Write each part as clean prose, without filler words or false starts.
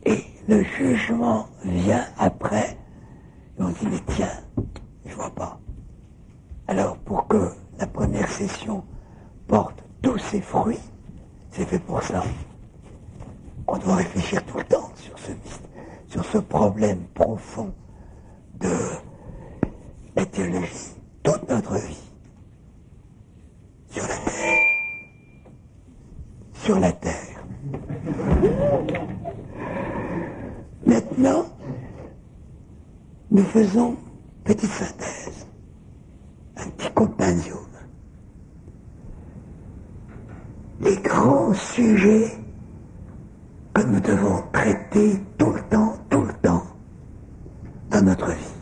Et le jugement vient après, et on dit, mais tiens, je vois pas. Alors, pour que la première session porte tous ses fruits, c'est fait pour ça. On doit réfléchir tout le temps sur ce problème profond de la théologie, toute notre vie, sur la terre. Sur la terre. Maintenant, nous faisons petite synthèse, un petit compendium. Les grands sujets que nous devons traiter tout le temps, dans notre vie.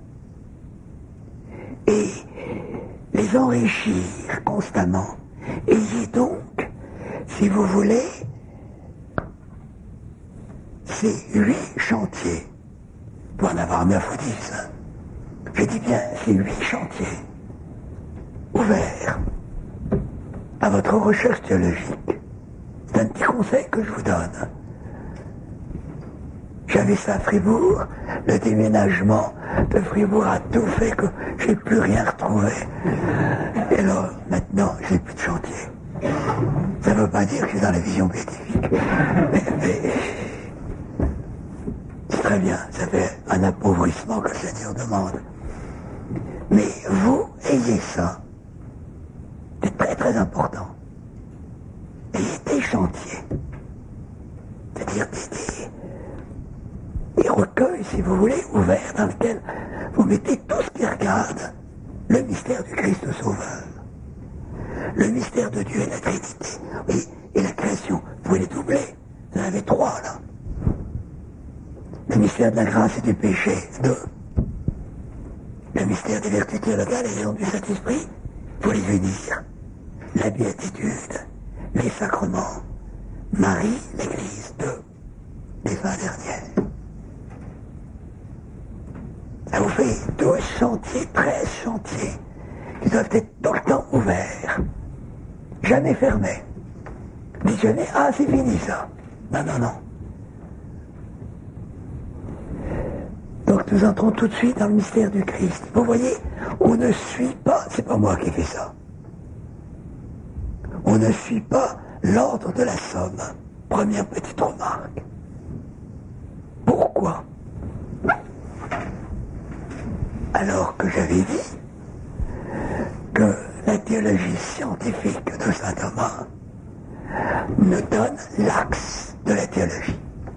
Et les enrichir constamment. Ayez donc, si vous voulez, ces 8 chantiers, pour en avoir 9 ou 10. Je dis bien ces 8 chantiers, ouverts à votre recherche théologique. C'est un petit conseil que je vous donne. J'avais ça à Fribourg, le déménagement de Fribourg a tout fait que j'ai plus rien retrouvé. Et là, maintenant, j'ai plus de chantier. Ça ne veut pas dire que je suis dans la vision béatifique. Mais c'est très bien, ça fait un appauvrissement que le Seigneur demande. Mais vous, ayez ça. C'est très très important. Ayez des chantiers. C'est-à-dire des recueils, si vous voulez, ouverts, dans lesquels vous mettez tout ce qui regarde le mystère du Christ Sauveur. Le mystère de Dieu et la Trinité. Oui, et la création. Vous pouvez les doubler. Vous en avez 3, là. Le mystère de la grâce et du péché, 2. Le mystère des vertus théologales et des dons du Saint-Esprit, vous les unir. La béatitude, les sacrements, Marie, l'Église, 2. Les 20 dernières. Ça vous fait 12 chantiers, 13 chantiers, qui doivent être tout le temps ouverts. Jamais fermés. Dites jamais, ah c'est fini ça. Non, non, non. Donc nous entrons tout de suite dans le mystère du Christ. Vous voyez, on ne suit pas, c'est pas moi qui fais ça. On ne suit pas l'ordre de la somme. Première petite remarque. Pourquoi? Alors que j'avais dit que la théologie scientifique de saint Thomas nous donne l'axe de la théologie.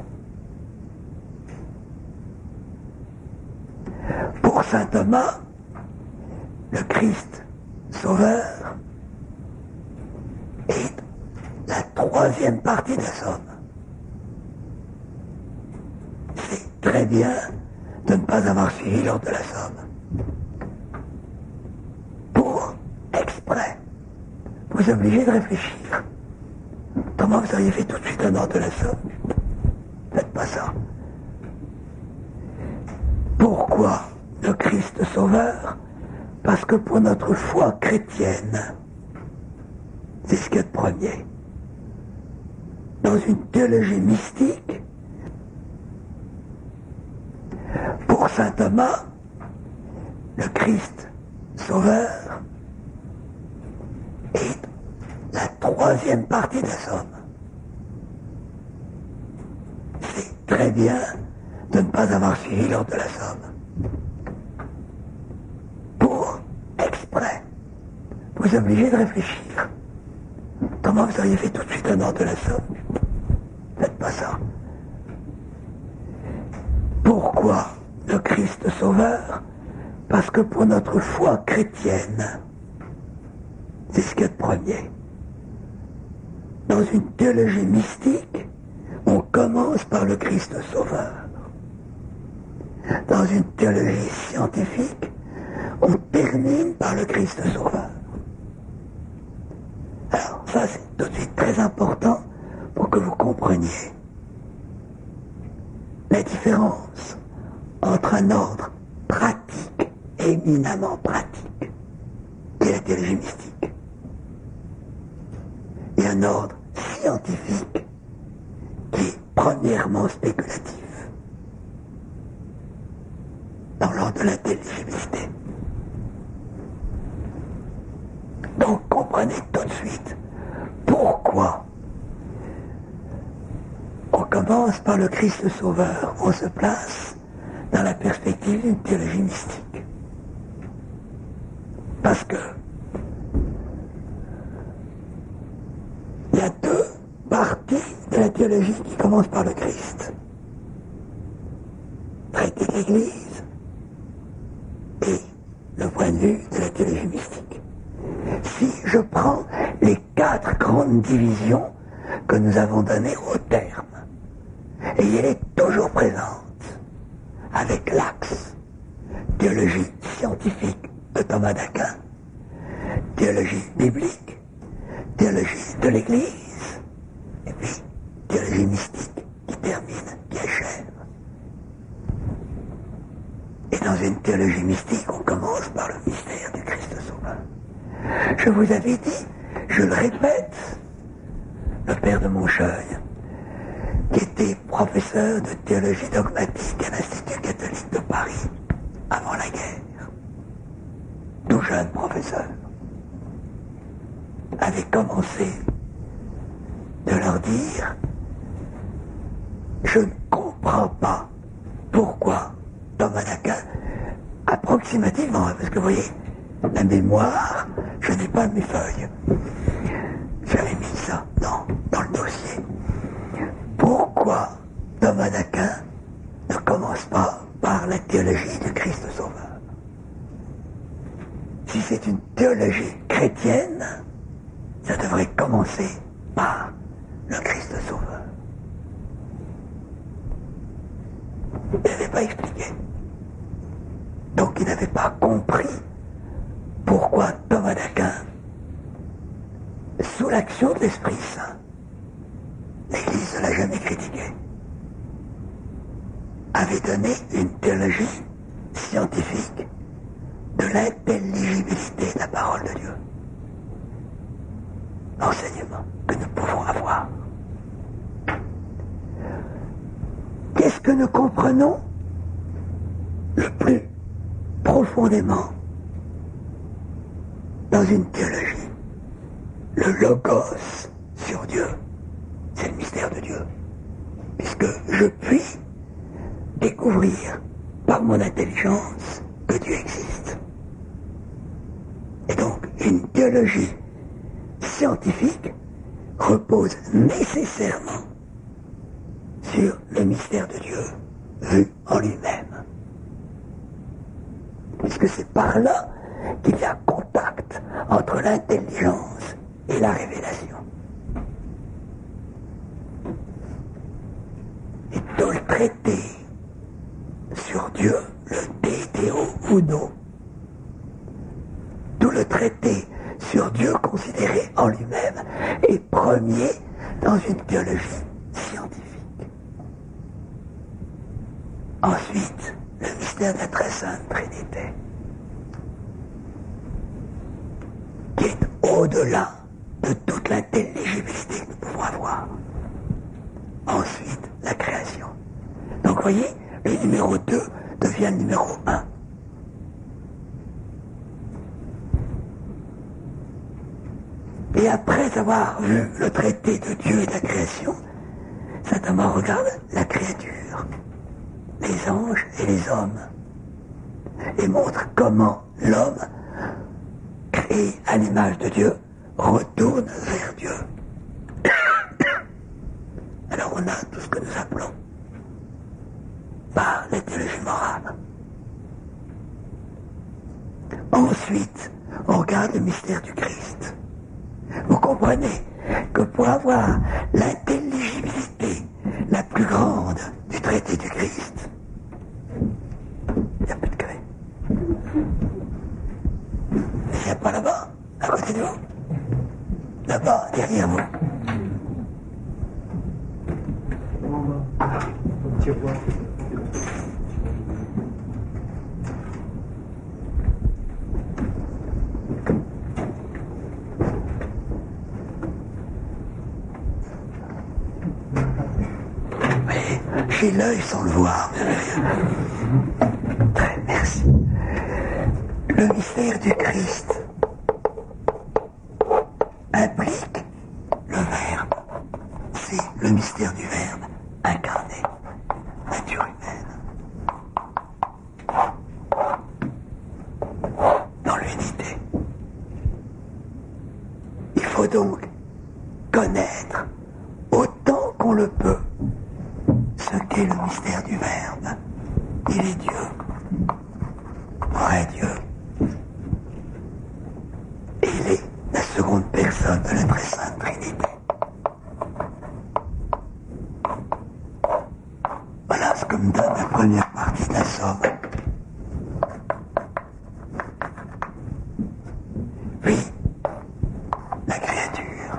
Pour saint Thomas, le Christ Sauveur est la 3e partie de la somme. C'est très bien de ne pas avoir suivi l'ordre de la somme. Pour exprès, vous obligez de réfléchir. Comment vous auriez fait tout de suite un ordre de la somme? Faites pas ça. Pourquoi le Christ Sauveur? Parce que pour notre foi chrétienne, c'est ce qu'il y a de premier. Dans une théologie mystique, pour saint Thomas, le Christ Sauveur est la 3e partie de la somme. C'est très bien de ne pas avoir suivi l'ordre de la somme. Pour exprès, vous obligez de réfléchir. Comment vous auriez fait tout de suite un ordre de la somme? Faites pas ça. Pourquoi le Christ Sauveur? Parce que pour notre foi chrétienne, c'est ce qu'il y a de premier. Dans une théologie mystique, on commence par le Christ Sauveur. Dans une théologie scientifique, on termine par le Christ Sauveur. Alors ça, c'est tout de suite très important pour que vous compreniez la différence entre un ordre pratique, éminemment pratique, et la théologie mystique, et un ordre scientifique qui est premièrement spéculatif dans l'ordre de l'intelligibilité. Donc comprenez tout de suite pourquoi on commence par le Christ Sauveur, on se place dans la perspective d'une théologie mystique. Parce que il y a deux parties de la théologie qui commencent par le Christ. Traité de l'Église et le point de vue de la théologie mystique. Si je prends les 4 grandes divisions que nous avons données au terme, et elle est toujours présente, avec l'axe théologie scientifique de Thomas d'Aquin, théologie biblique, théologie de l'Église, et puis théologie mystique qui termine, qui achève. Et dans une théologie mystique, on commence par le mystère du Christ Sauveur. Je vous avais dit, je le répète, le père de Moncheuil, qui était professeur de théologie dogmatique à l'Institut catholique de Paris avant la guerre, tout jeune professeur, avait commencé de leur dire « Je ne comprends pas pourquoi Thomas d'Aquin, approximativement, parce que vous voyez, la mémoire, je n'ai pas mes feuilles. J'avais mis ça dans le dossier. Pourquoi Thomas d'Aquin ne commence pas par la théologie du Christ Sauveur? Si c'est une théologie chrétienne, ça devrait commencer par le Christ Sauveur. Il n'avait pas expliqué. Donc il n'avait pas compris pourquoi Thomas d'Aquin, sous l'action de l'Esprit Saint, l'Église ne l'a jamais critiqué, avait donné une théologie scientifique de l'intelligibilité de la parole de Dieu. L'enseignement que nous pouvons avoir. Qu'est-ce que nous comprenons le plus profondément dans une théologie? Le logos sur Dieu, c'est le mystère de Dieu. Puisque je puis découvrir par mon intelligence que Dieu existe. Et donc, une théologie scientifique repose nécessairement sur le mystère de Dieu vu en lui-même. Puisque c'est par là qu'il y a contact entre l'intelligence et la révélation. Et tout le traité sur Dieu, le De Deo Uno, tout le traité sur Dieu considéré en lui-même est premier dans une théologie scientifique. Ensuite, le mystère de la très sainte Trinité, qui est au-delà de toute l'intelligibilité que nous pouvons avoir. Ensuite, la création. Donc, vous voyez, le numéro 2 devient le numéro 1. Et après avoir vu le traité de Dieu et de la création, saint Thomas regarde la créature, les anges et les hommes, et montre comment l'homme, créé à l'image de Dieu, retourne vers Dieu. Alors on a tout ce que nous appelons par la théologie morale. Ensuite, on regarde le mystère du Christ. Vous comprenez que pour avoir l'intelligibilité la plus grande du traité du Christ, il n'y a plus de craie. Il n'y a pas là-bas, à côté de vous. Là-bas, derrière vous. J'ai l'œil sans le voir. Très merci. Le mystère du Christ implique le Verbe. C'est le mystère du Verbe incarné, nature humaine. Dans l'unité. Il faut donc connaître autant qu'on le peut ce qu'est le mystère du Verbe. Il est Dieu, vrai Dieu. Et il est la seconde personne de la très sainte Trinité. Voilà ce que me donne la première partie de la somme. Puis, la créature.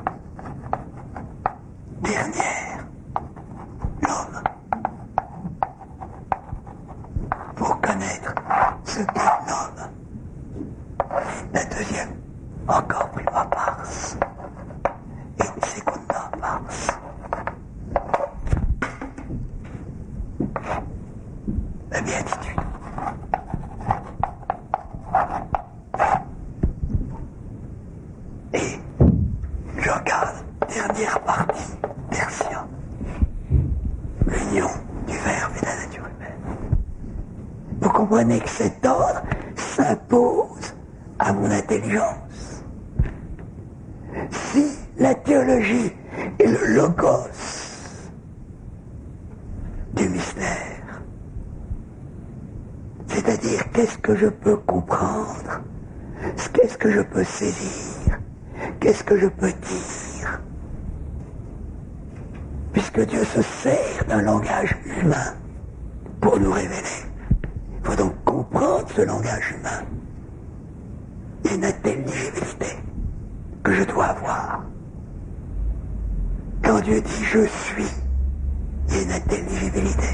Dernière, l'homme. Pour connaître ce qu'est l'homme. La deuxième, encore prima pars. Et secunda pars. La béatitude. Et je regarde, dernière partie, tertien, l'union du Verbe et de la nature humaine. Vous comprenez que cet ordre s'impose à mon intelligence. Si la théologie est le logos du mystère, c'est-à-dire qu'est-ce que je peux comprendre, qu'est-ce que je peux saisir, qu'est-ce que je peux dire, puisque Dieu se sert d'un langage humain pour nous révéler. Il faut donc comprendre ce langage humain. Il y a une intelligibilité que je dois avoir. Quand Dieu dit « je suis », il y a une intelligibilité.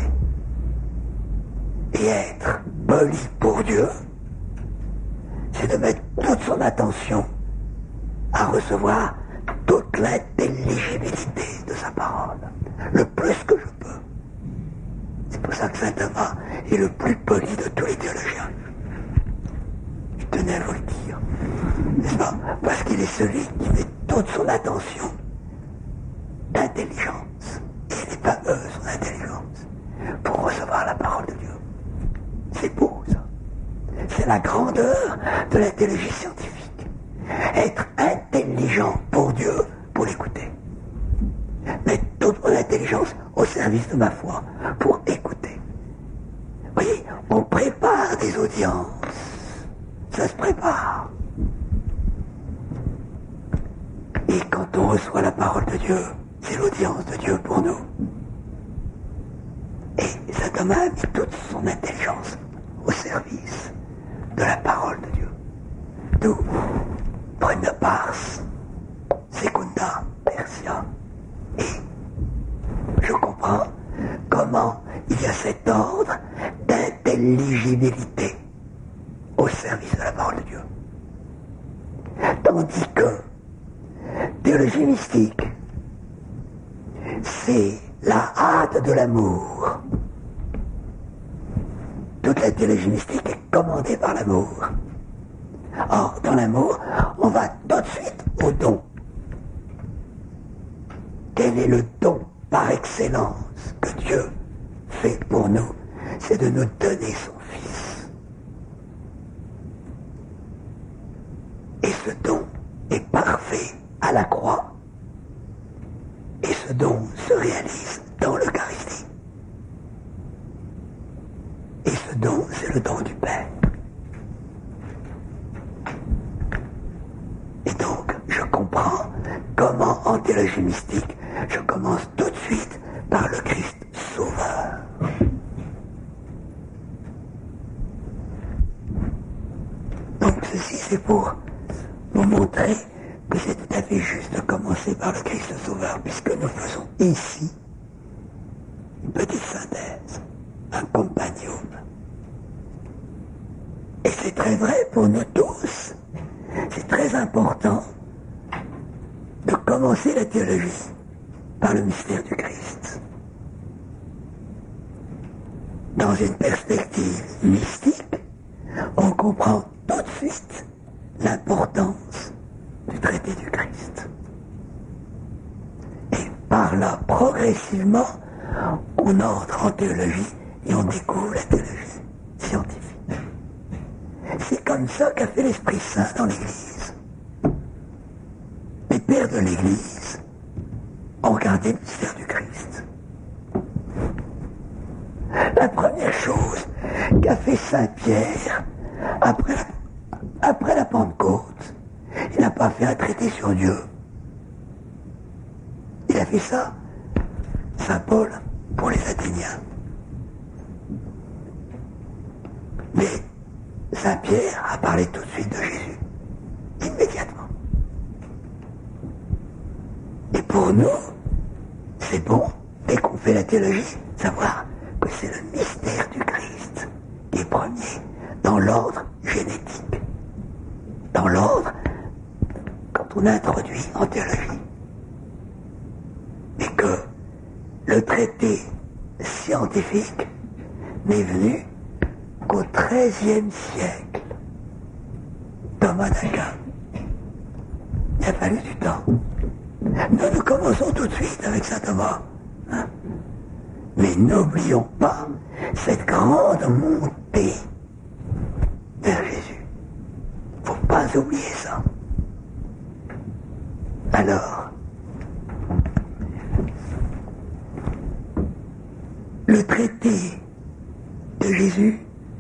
Et être poli pour Dieu, c'est de mettre toute son attention à recevoir toute l'intelligibilité de sa parole, le plus que je peux. C'est pour ça que saint Thomas est le plus poli de tous les théologiens. Je tenais à vous le dire, n'est-ce pas? Parce qu'il est celui qui met toute son attention d'intelligence, et elle n'est pas son intelligence, pour recevoir la parole de Dieu. C'est beau, ça. C'est la grandeur de la théologie scientifique. Être intelligent pour Dieu, pour l'écouter. Mettre toute mon intelligence au service de ma foi, pour écouter. Vous voyez, on prépare des audiences. Ça se prépare. Et quand on reçoit la parole de Dieu, c'est l'audience de Dieu pour nous. Et saint Thomas a mis toute son intelligence au service de la parole de Dieu. D'où prima pars, secunda tertia. Et je comprends comment il y a cet ordre d'intelligibilité au service de la parole de Dieu. Tandis que théologie mystique, c'est la hâte de l'amour. Toute la théologie mystique est commandée par l'amour. Or, dans l'amour, on va tout de suite au don. Quel est le don par excellence que Dieu fait pour nous? C'est de nous donner son Fils. Et ce don est parfait à la croix. Et ce don se réalise dans l'Eucharistie. Et ce don, c'est le don du Père. Et donc, je comprends comment, en théologie mystique, je commence tout de suite par le Christ Sauveur. Donc, ceci, c'est pour vous montrer que c'est tout à fait juste de commencer par le Christ Sauveur, puisque nous faisons ici une petite synthèse, un compendium. Et c'est très vrai pour nous tous. C'est très important de commencer la théologie par le mystère du Christ. dans une perspective mystique, on comprend tout de suite l'importance du traité du Christ. Et par là, progressivement, on entre en théologie et on découvre la théologie scientifique. C'est comme ça qu'a fait l'Esprit Saint dans l'Église. Les pères de l'Église ont regardé le mystère du Christ. La première chose qu'a fait Saint Pierre après la Pentecôte, il n'a pas fait un traité sur Dieu. Il a fait ça, Saint Paul, pour les Athéniens. Mais Saint Pierre a parlé tout de suite de Jésus, immédiatement. Et pour nous, c'est bon, dès qu'on fait la théologie, savoir que c'est le mystère du Christ qui est premier dans l'ordre génétique. Dans l'ordre, quand on introduit en théologie. Et que le traité scientifique n'est venu qu'au XIIIe siècle. Thomas d'Aquin. Il a fallu du temps. Nous commençons tout de suite avec saint Thomas. Hein? Mais n'oublions pas cette grande montée vers Jésus. Il ne faut pas oublier ça. Alors, le traité de Jésus,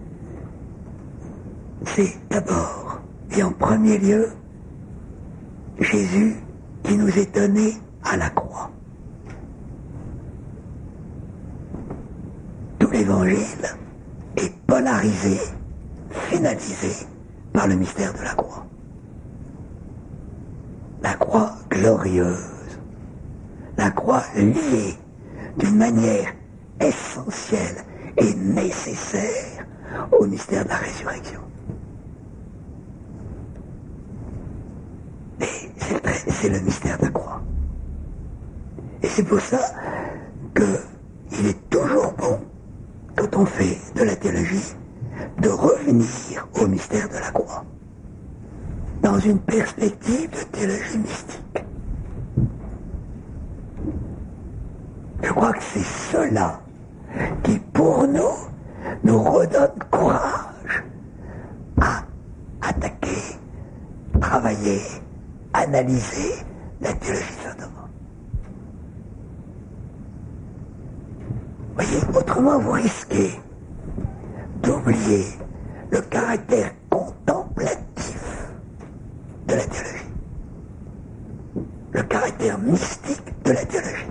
c'est d'abord et en premier lieu Jésus qui nous est donné à la croix. Tout l'évangile est polarisé, finalisé par le mystère de la croix. La croix glorieuse, la croix liée d'une manière essentielle et nécessaire au mystère de la résurrection. Et c'est le mystère de la croix. Et c'est pour ça qu'il est toujours bon, quand on fait de la théologie, de revenir au mystère de la croix, dans une perspective de théologie mystique. Je crois que c'est cela qui, pour nous redonne courage à attaquer, travailler, analyser la théologie de Saint Thomas. Voyez, autrement vous risquez d'oublier le caractère contemplatif de la théologie, le caractère mystique de la théologie.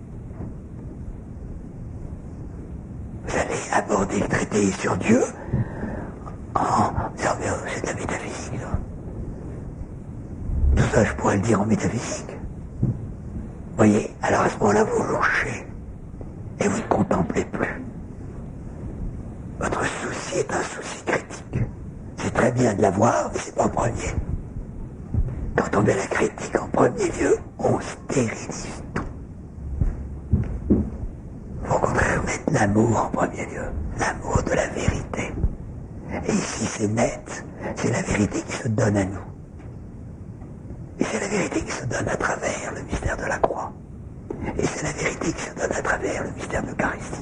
Vous allez aborder le traité sur Dieu en disant mais c'est de la métaphysique, là. Tout ça, je pourrais le dire en métaphysique. Vous voyez, alors à ce moment-là, vous louchez et vous ne contemplez plus. Votre souci est un souci critique. C'est très bien de l'avoir, mais c'est pas en premier. Quand on met la critique en premier lieu, on stérilise tout. Il faut au contraire mettre l'amour en premier lieu, l'amour de la vérité. Et ici c'est net, c'est la vérité qui se donne à nous. Et c'est la vérité qui se donne à travers le mystère de la croix. Et c'est la vérité qui se donne à travers le mystère de l'Eucharistie.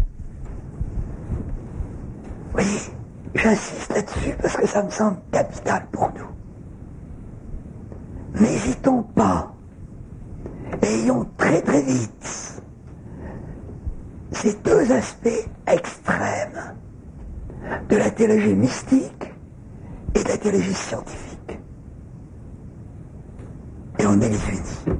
Vous voyez, j'insiste là-dessus parce que ça me semble capital pour nous. N'hésitons pas, ayons très très vite ces deux aspects extrêmes de la théologie mystique et de la théologie scientifique. Et on est les unis.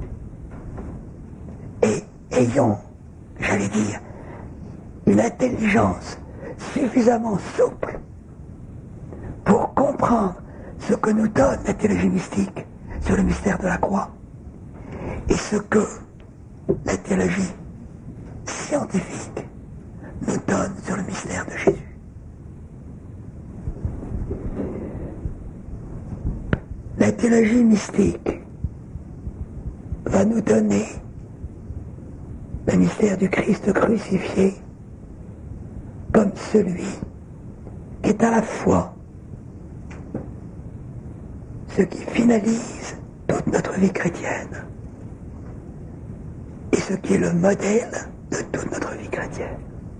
Et ayons, j'allais dire, une intelligence suffisamment souple pour comprendre ce que nous donne la théologie mystique sur le mystère de la croix et ce que la théologie scientifique nous donne sur le mystère de Jésus. La théologie mystique va nous donner le mystère du Christ crucifié comme celui qui est à la fois ce qui finalise toute notre vie chrétienne et ce qui est le modèle de toute notre vie chrétienne.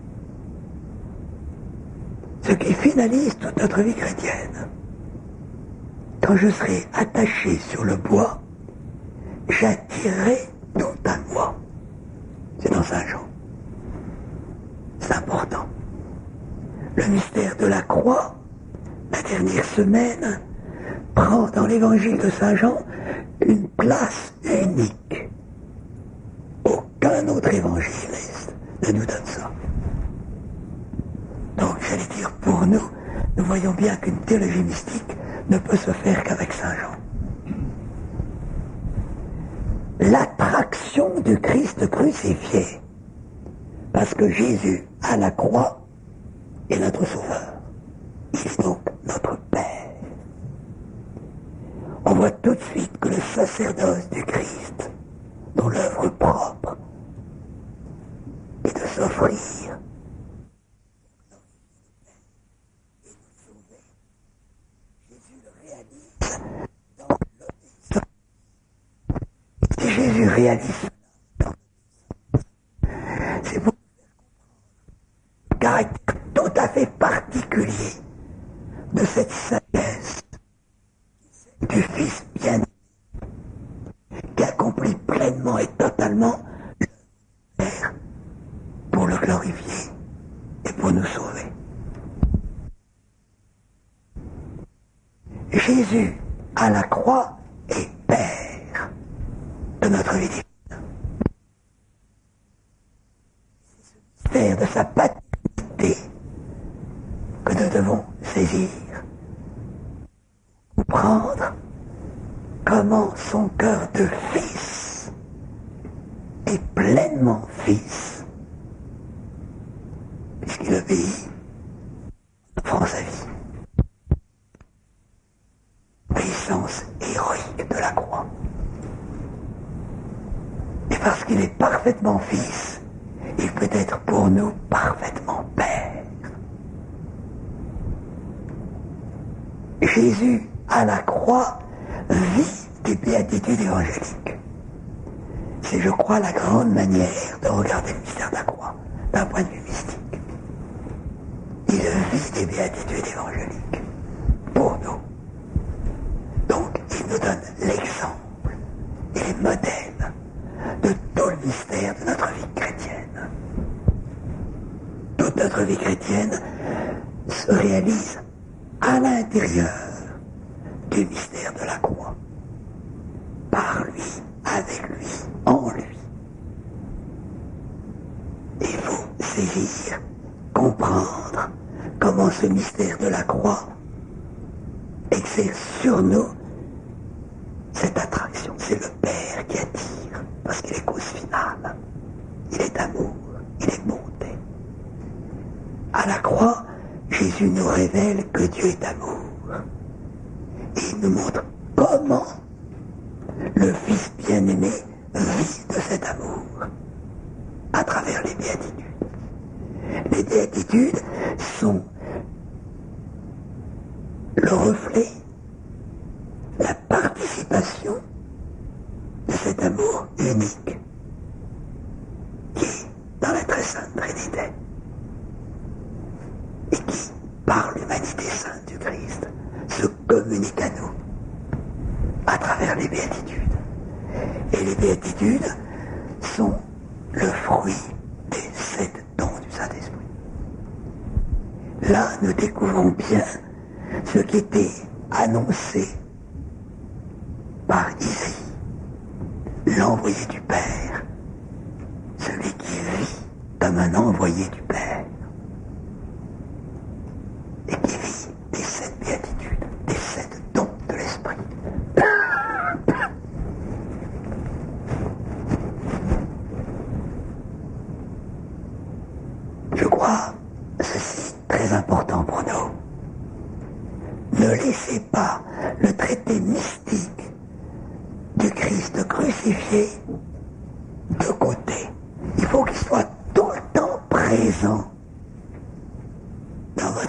Ce qui finalise toute notre vie chrétienne. Quand je serai attaché sur le bois, j'attirerai tout à moi. C'est dans Saint Jean. C'est important. Le mystère de la croix, la dernière semaine, prend dans l'évangile de Saint Jean une place unique. Aucun autre évangéliste ne nous donne ça. Donc, j'allais dire, pour nous, nous voyons bien qu'une théologie mystique ne peut se faire qu'avec Saint Jean. L'attraction du Christ crucifié, parce que Jésus, à la croix, est notre Sauveur. Il est donc notre Père. On voit tout de suite que le sacerdoce du Christ, dont l'œuvre propre est de s'offrir et de sauver, Jésus le réalise dans l'obéissance. Si Jésus réalise cela dans l'obéissance, c'est pour vous faire comprendre le caractère tout à fait particulier de cette sagesse du Fils bien-aimé, qui accomplit pleinement et totalement le Père pour le glorifier et pour nous sauver. Jésus, à la croix, est Père de notre vie divine. C'est ce mystère de sa paternité que nous devons saisir, comprendre comment son cœur de fils est pleinement fils, puisqu'il obéit en offrant sa vie. Puissance héroïque de la croix. Et parce qu'il est parfaitement fils, il peut être pour nous parfaitement Père. Jésus, à la croix, vit des béatitudes évangéliques. C'est, je crois, la grande manière de regarder le mystère de la croix, d'un point de vue mystique. Il vit des béatitudes évangéliques pour nous. Donc, il nous donne l'exemple et les modèles de tout le mystère de notre vie chrétienne. Toute notre vie chrétienne se réalise à l'intérieur du mystère de la croix. Par lui, avec lui, en lui. Il faut saisir, comprendre comment ce mystère de la croix exerce sur nous cette attraction. C'est le Père qui attire, parce qu'il est cause finale. Il est amour, il est bonté. À la croix, Jésus nous révèle que Dieu est amour. Et il nous montre comment le Fils bien-aimé vit de cet amour à travers les béatitudes. Les béatitudes sont le reflet, la participation de cet amour unique qui est dans la très sainte Trinité et qui, par l'humanité sainte du Christ, se communique à nous à travers les béatitudes. Et les béatitudes sont le fruit des 7 dons du Saint-Esprit. Là, nous découvrons bien ce qui était annoncé par Isaïe, l'envoyé du Père, celui qui vit comme un envoyé du Père, et qui vit des 7 béatitudes, des 7 dons de l'Esprit. Je crois ceci très important pour nous. Ne laissez pas le traité mystique du Christ crucifié de côté. Il faut qu'il soit tout le temps présent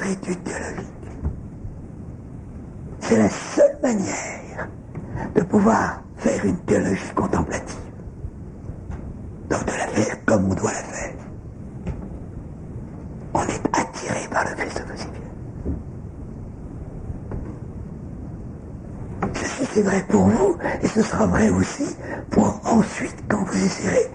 vraie étude théologique. C'est la seule manière de pouvoir faire une théologie contemplative. Donc de la faire comme on doit la faire. On est attiré par le Christ crucifié. Ceci c'est vrai pour vous, et ce sera vrai aussi pour ensuite, quand vous essaierez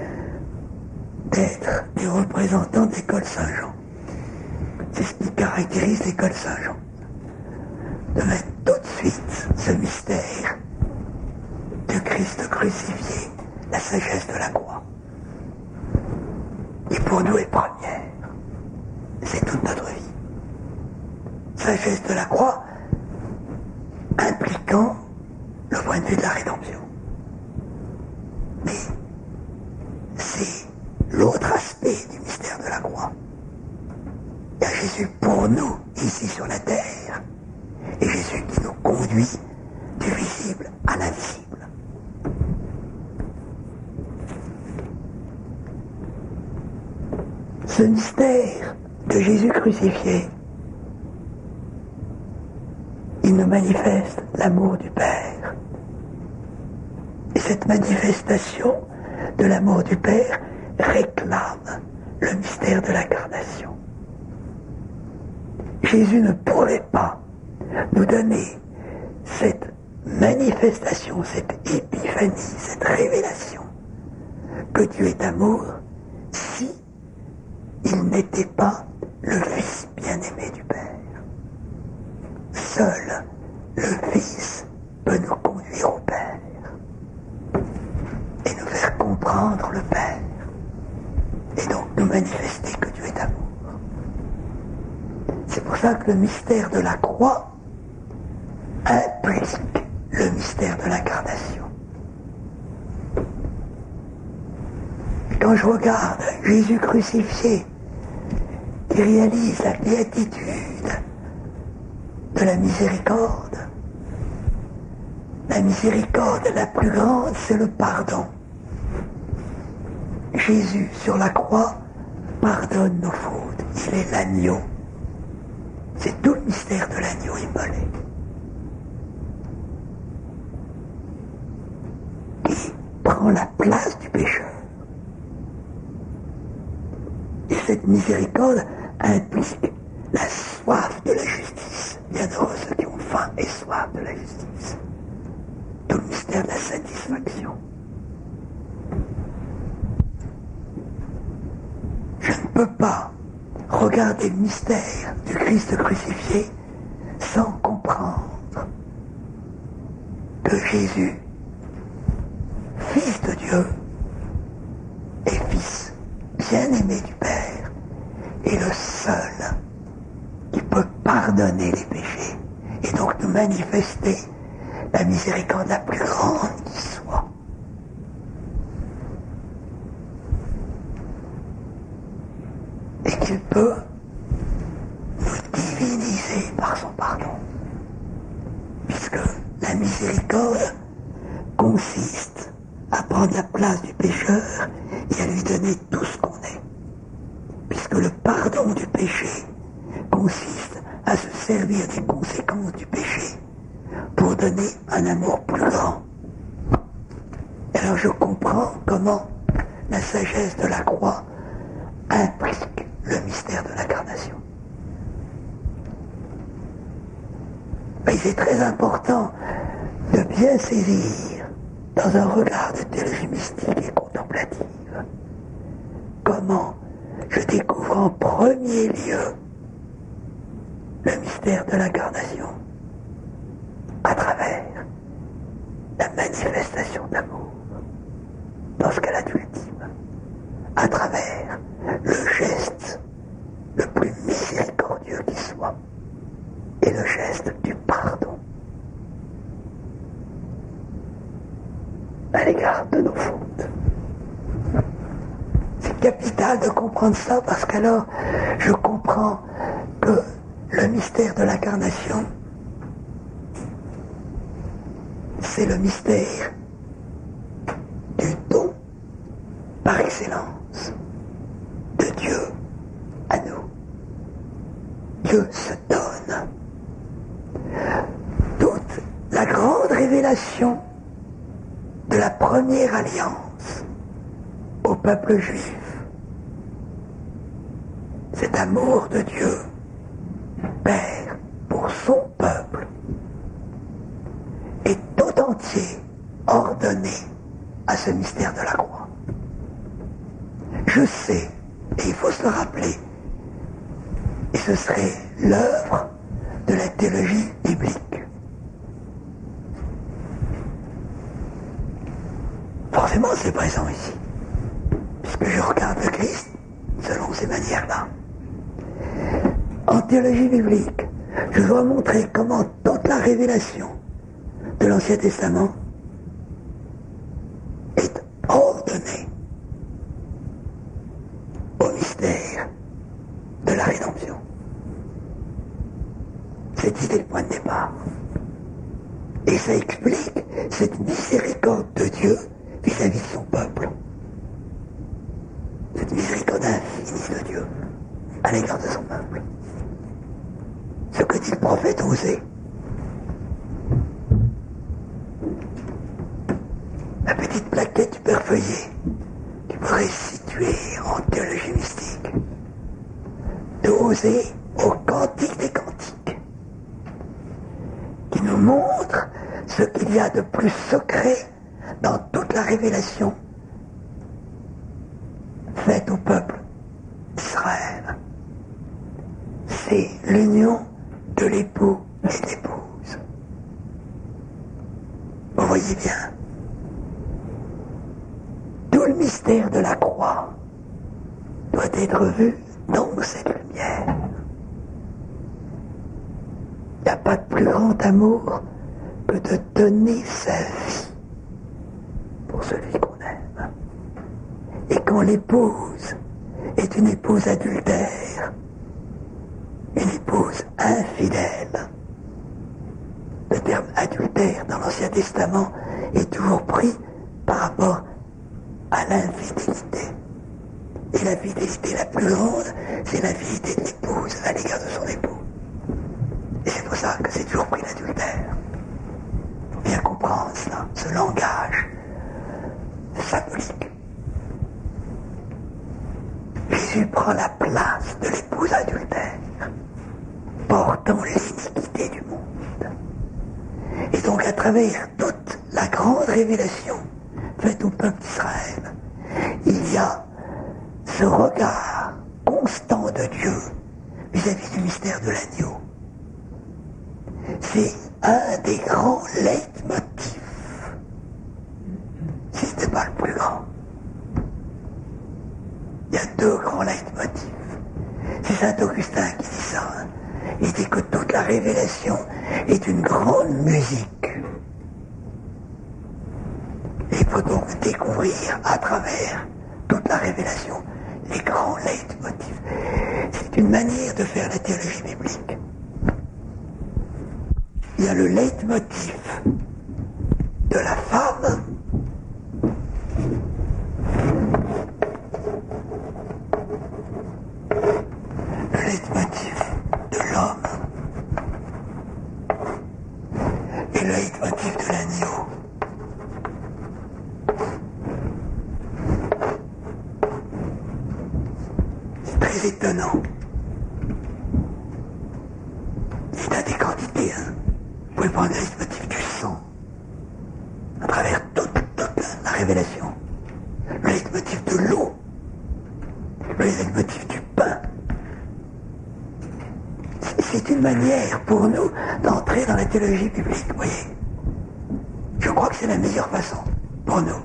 d'être des représentants de l'école Saint-Jean. C'est ce qui caractérise l'école Saint-Jean. De mettre tout de suite ce mystère du Christ crucifié, la sagesse de la croix, qui pour nous est première. C'est toute notre vie. Sagesse de la croix impliquant le point de vue de la rédemption. Mais c'est l'autre aspect du mystère de la croix. Il y a Jésus pour nous, ici sur la terre, et Jésus qui nous conduit du visible à l'invisible. Ce mystère de Jésus crucifié, il nous manifeste l'amour du Père. Et cette manifestation de l'amour du Père réclame le mystère de l'incarnation. Jésus ne pourrait pas nous donner cette manifestation, cette épiphanie, cette révélation que Dieu est amour si il n'était pas le Fils bien-aimé du Père. Seul le Fils peut nous conduire au Père et nous faire comprendre le Père et donc nous manifester que Dieu est amour. C'est pour ça que le mystère de la croix implique le mystère de l'incarnation. Quand je regarde Jésus crucifié, qui réalise la béatitude de la miséricorde la plus grande, c'est le pardon. Jésus, sur la croix, pardonne nos fautes. Il est l'agneau. C'est tout le mystère de l'agneau immolé. Qui prend la place du pécheur. Et cette miséricorde implique la soif de la justice. Bienheureux ceux qui ont faim et soif de la justice. Tout le mystère de la satisfaction. Je ne peux pas regarder le mystère du Christ crucifié sans comprendre que Jésus, Fils de Dieu et Fils bien-aimé du Père, est le seul qui peut pardonner les péchés et donc nous manifester la miséricorde la plus grande qui soit. Et qu'il peut nous diviniser par son pardon. Puisque la miséricorde consiste à prendre la place du pécheur et à lui donner tout ce qu'on est. Puisque le pardon du péché consiste à se servir des conséquences du péché pour donner un amour plus grand. Alors je comprends comment la sagesse de la croix implique le mystère de l'incarnation. Mais c'est très important de bien saisir dans un regard de théologie mystique et contemplative comment je découvre en premier lieu le mystère de l'incarnation à travers la manifestation d'amour dans ce qu'elle a d'ultime, à travers le geste le plus miséricordieux qui soit et le geste du pardon à l'égard de nos fautes. C'est capital de comprendre ça parce qu'alors je comprends que le mystère de l'incarnation, c'est le mystère du don par excellence de Dieu à nous. Dieu se donne. Toute la grande révélation de la première alliance au peuple juif, cet amour de Dieu, Père, pour son peuple, est tout entier ordonné à ce mystère de la croix. Je sais, et il faut se le rappeler, et ce serait l'œuvre de la théologie biblique. Forcément, c'est présent ici, puisque je regarde le Christ selon ces manières-là. En théologie biblique, je dois montrer comment toute la révélation de l'Ancien Testament est ordonnée au mystère de la rédemption. C'est idée le point de départ. Et ça explique cette miséricorde de Dieu vis-à-vis de son peuple. Cette miséricorde infinie de Dieu à l'égard de son peuple. Ce que dit le prophète Osée. La petite plaquette du Père Feuillet, qui pourrait se situer en théologie mystique, de Osée au Cantique des Cantiques, qui nous montre ce qu'il y a de plus secret dans toute la révélation faite au peuple d'Israël. C'est l'union de l'époux et de l'épouse. Vous voyez bien, tout le mystère de la croix doit être vu dans cette lumière. Il n'y a pas de plus grand amour que de donner sa vie pour celui qu'on aime. Et quand l'épouse est une épouse adultère, une épouse infidèle, le terme adultère dans l'Ancien Testament est toujours pris par rapport à l'infidélité. Et la fidélité la plus grande, c'est la fidélité de l'épouse à l'égard de son époux. Et c'est pour ça que c'est toujours pris l'adultère. Il faut bien comprendre cela, ce langage symbolique. Jésus prend la place de l'épouse adultère, portant l'iniquité du monde. Et donc à travers toute la grande révélation faite au peuple d'Israël, il y a ce regard constant de Dieu vis-à-vis du mystère de l'agneau. C'est un des grands leitmotifs, si ce n'est pas le plus grand. Il y a deux grands leitmotifs. C'est saint Augustin qui dit ça. Hein. Il dit que toute la révélation est une grande musique. Et il faut donc découvrir à travers toute la révélation les grands leitmotifs. C'est une manière de faire la théologie biblique. Il y a le leitmotiv de la femme, le leitmotiv de l'homme et le leitmotiv de l'agneau. C'est très étonnant. Il a des quantités, hein. Vous pouvez prendre le leitmotiv du sang, à travers toute la révélation. Le leitmotiv de l'eau, le leitmotiv du pain. C'est une manière pour nous d'entrer dans la théologie biblique, vous voyez. Je crois que c'est la meilleure façon pour nous.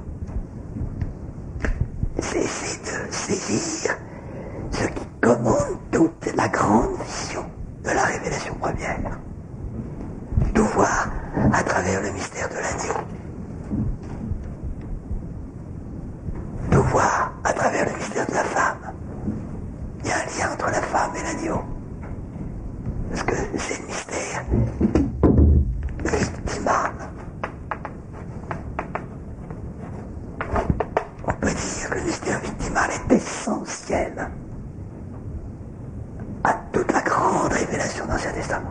C'est de saisir ce qui commande toute la grande vision de la révélation première. De voir à travers le mystère de l'agneau. De voir à travers le mystère de la femme. Il y a un lien entre la femme et l'agneau. Parce que c'est le mystère victimal. On peut dire que le mystère victimal est essentiel à toute la grande révélation l'Ancien Testament.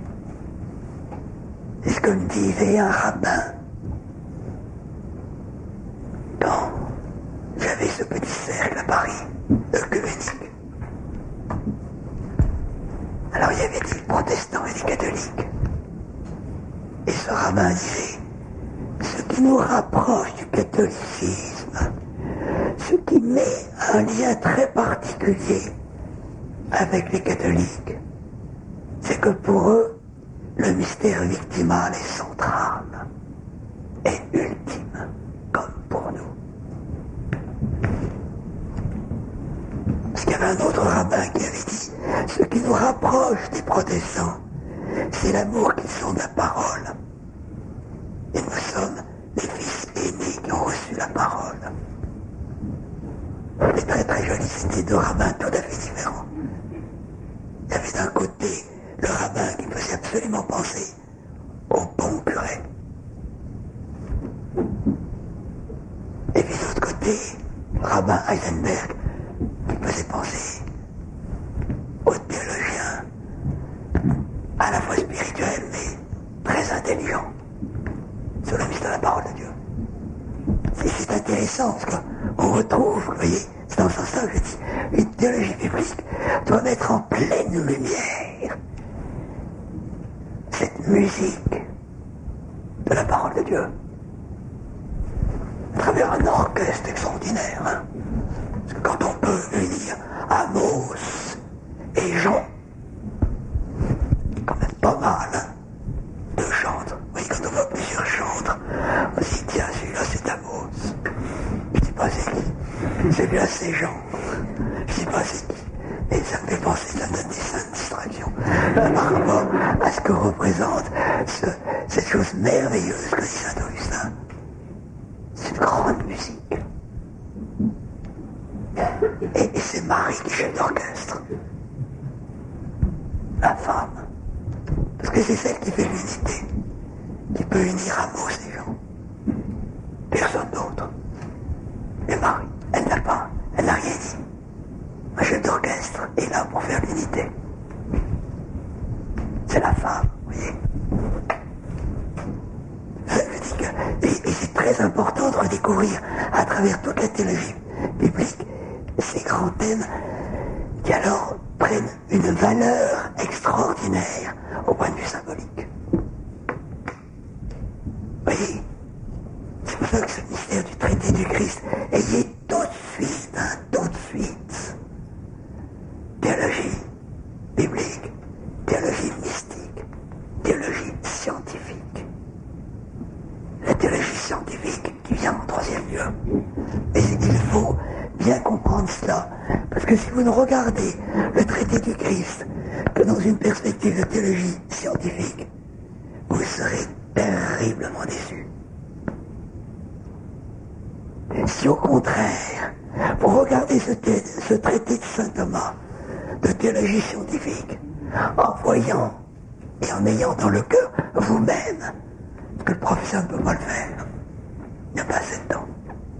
C'est ce que me disait un rabbin quand j'avais ce petit cercle à Paris, œcuménique. Alors il y avait des protestants et des catholiques. Et ce rabbin disait, ce qui nous rapproche du catholicisme, ce qui met un lien très particulier avec les catholiques, c'est que pour eux, le mystère victimal est central et ultime, comme pour nous. Parce qu'il y avait un autre rabbin qui avait dit, ce qui nous rapproche des protestants, c'est l'amour qu'ils ont de la parole. Et nous sommes les fils aînés qui ont reçu la parole. C'est très très joli, c'était deux rabbins tout à fait différents. Il y avait d'un côté le rabbin qui me faisait absolument penser au bon curé. Et puis de l'autre côté, le rabbin Heisenberg qui me faisait penser au théologien à la fois spirituel mais très intelligent sur le mystère de la parole de Dieu. C'est intéressant parce qu'on retrouve, vous voyez, c'est dans ce sens-là que je dis, une théologie biblique doit mettre en pleine lumière cette musique de la parole de Dieu à travers un orchestre extraordinaire. Hein. Parce que quand on peut unir Amos et Jean, quand même pas mal, hein, deux chantres. Oui, quand on voit plusieurs chantres, on se dit, tiens, celui-là c'est Amos. Je ne sais pas c'est qui. Celui-là c'est Jean. Je ne sais pas c'est qui. Et ça me fait penser, ça me donne des saintes distractions par rapport à ce que représente cette chose merveilleuse que dit Saint Augustin. C'est une grande musique. Et c'est Marie qui chef d'orchestre. La femme. Parce que c'est celle qui fait l'unité, qui peut unir Amos et Jean. Personne d'autre. Et Marie, elle n'a rien dit. Un chef d'orchestre est là pour faire l'unité. C'est la femme, vous voyez. Je dis que, et c'est très important de redécouvrir à travers toute la théologie biblique ces grands thèmes qui alors prennent une valeur extraordinaire au point de vue symbolique. Vous voyez, c'est pour ça que ce mystère du traité du Christ, ayez tout de suite, théologie biblique, théologie mystique, théologie scientifique. La théologie scientifique qui vient en troisième lieu. Mais il faut bien comprendre cela, parce que si vous ne regardez le traité du Christ que dans une perspective de théologie scientifique, vous serez terriblement déçus. Si au contraire, vous regardez ce traité de saint Thomas de théologie scientifique, en voyant et en ayant dans le cœur vous-même, parce que le professeur ne peut pas le faire, il n'y a pas assez de temps.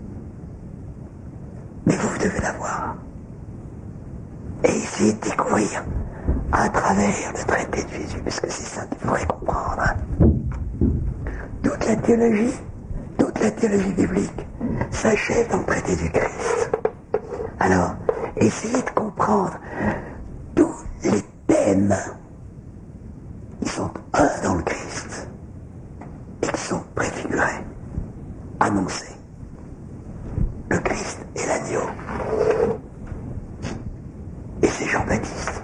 Mais vous devez l'avoir. Et essayer de découvrir à travers le traité de Jésus, parce que c'est ça qu'il faudrait comprendre. Hein. Toute la théologie biblique s'achève dans le traité du Christ. Alors, essayez de comprendre tous les thèmes qui sont un dans le Christ et qui sont préfigurés, annoncés. Le Christ est l'agneau. Et c'est Jean-Baptiste.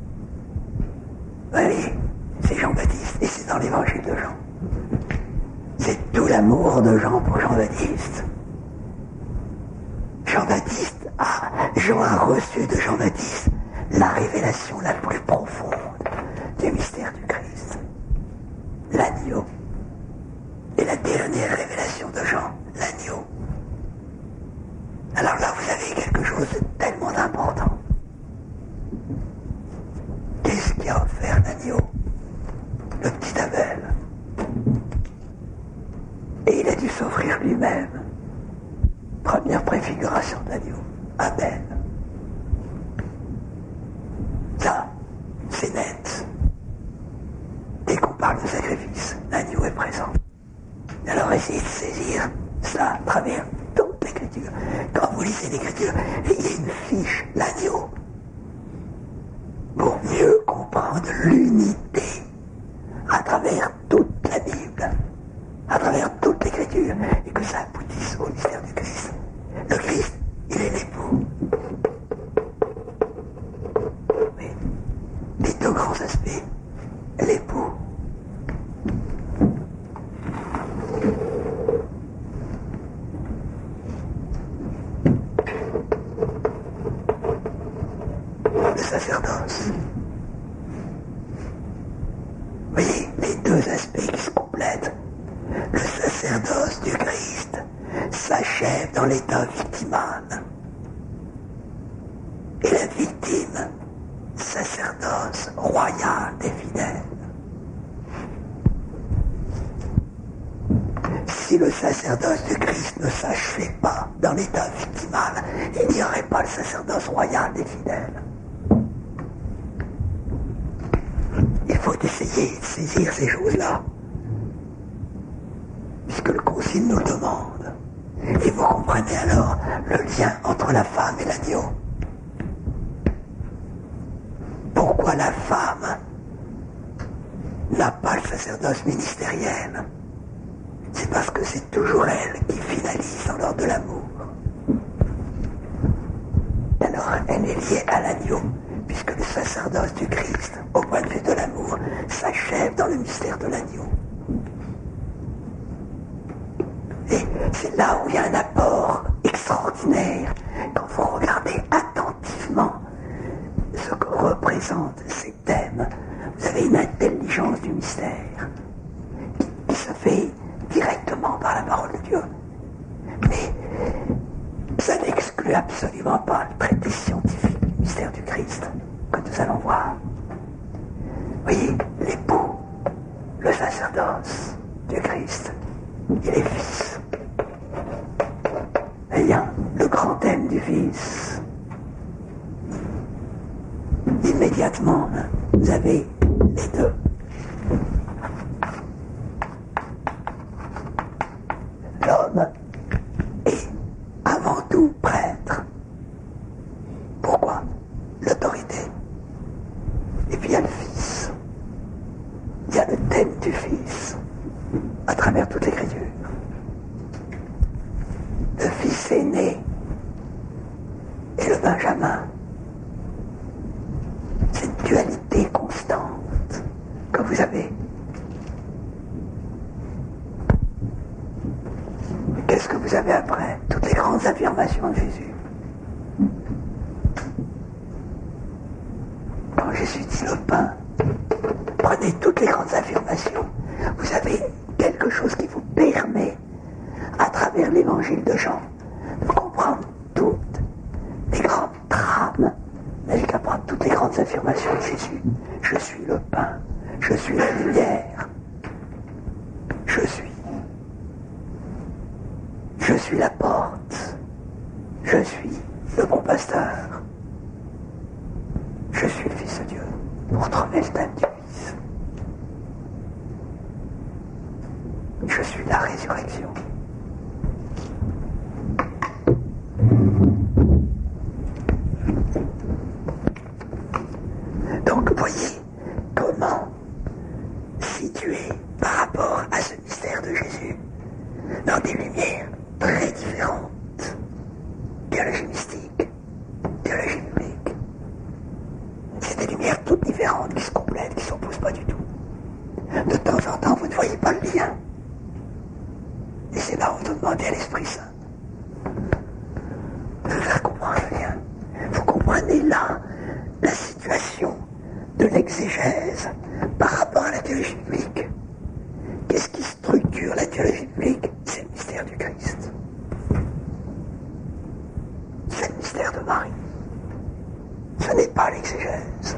Oui, c'est Jean-Baptiste. Et c'est dans l'évangile de Jean. C'est tout l'amour de Jean pour Jean-Baptiste. Jean a reçu de Jean-Baptiste la révélation la plus profonde du mystère du Christ. L'agneau. Et la dernière révélation de Jean, l'agneau. Alors là, vous avez quelque chose de tellement important. Qu'est-ce qui a offert l'agneau? Le petit Abel. Et il a dû s'offrir lui-même. Première préfiguration de l'agneau, Abel. Ça, c'est net. sacerdoce. Vous voyez, les deux aspects qui se complètent. Le sacerdoce du Christ s'achève dans l'état victimal. Et la victime, sacerdoce royal des fidèles. Si le sacerdoce du Christ ne s'achevait pas dans l'état victimal, il n'y aurait pas le sacerdoce royal des fidèles. Il faut essayer de saisir ces choses-là, puisque le Concile nous le demande. Et vous comprenez alors le lien entre la femme et l'agneau. Pourquoi la femme n'a pas le sacerdoce ministériel? C'est parce que c'est toujours elle qui finalise dans l'ordre de l'amour. Alors elle est liée à l'agneau, puisque le sacerdoce du Christ, au point de vue de l'amour, s'achève dans le mystère de l'agneau. Et c'est là où il y a un apport extraordinaire. Quand vous regardez attentivement ce que représentent ces thèmes, vous avez une intelligence du mystère qui se fait directement par la parole de Dieu. Mais ça n'exclut absolument pas le traité scientifique du mystère du Christ que nous allons voir. Vous voyez, l'époux, le sacerdoce du Christ, il est fils. Et il y a le grand thème du fils. Immédiatement, vous avez les deux. L'homme est avant tout prêtre. Pourquoi? L'autorité. Et puis il y a le Fils. Il y a le thème du Fils à travers toute l'Écriture. Le Fils aîné et le Benjamin. Cette dualité constante que vous avez. Qu'est-ce que vous avez après? Toutes les grandes affirmations de Jésus. Quand Jésus dit le pain, prenez toutes les grandes affirmations. Vous avez quelque chose qui vous permet, à travers l'évangile de Jean, de comprendre toutes les grandes trames. Vous n'avez qu'à prendre toutes les grandes affirmations de Jésus. Je suis le pain, je suis la lumière, je suis la porte, je suis le bon pasteur, je suis le Fils de Dieu. Vous retrouvez le thème du Fils. Je suis la résurrection. Donc, vous voyez comment situer par rapport à ce mystère de Jésus dans des lumières très différentes. Théologie mystique, théologie biblique. C'est des lumières toutes différentes qui se complètent, qui ne s'opposent pas du tout. De temps en temps, vous ne voyez pas le lien. Et c'est là où on doit demander à l'Esprit Saint de faire comprendre le lien. Vous comprenez là la situation de l'exégèse par rapport à la théologie biblique. Qu'est-ce qui structure la théologie biblique? C'est le mystère du Christ. C'est le mystère de Marie. Ce n'est pas l'exégèse.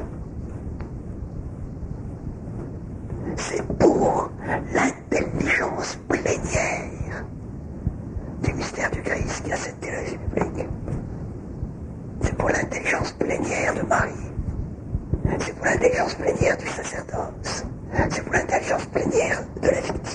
C'est pour l'intelligence plénière du mystère du Christ qu'il y a cette théologie biblique. C'est pour l'intelligence plénière de Marie. C'est pour l'intelligence plénière du sacerdoce. C'est pour l'intelligence plénière de la victime.